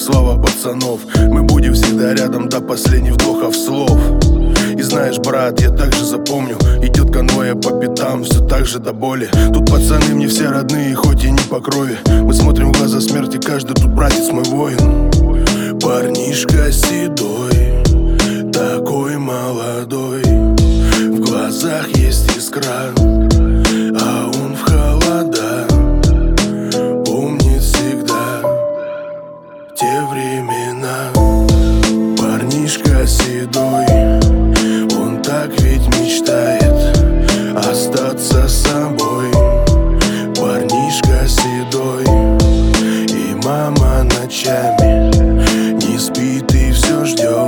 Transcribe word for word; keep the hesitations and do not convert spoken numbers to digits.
слова пацанов. Мы будем всегда рядом до последних вдохов слов. И знаешь, брат, я также запомню, идет конвоя по пятам, все так же до боли. Тут пацаны мне все родные, хоть и не по крови. Мы смотрим в глаза смерти, каждый тут братец мой воин. Парнишка седой, такой молодой, в глазах есть искра, а он в холода помнит всегда те времена. Парнишка седой, он так ведь мечтает остаться собой. Парнишка седой, и мама ночами не спит и все ждет.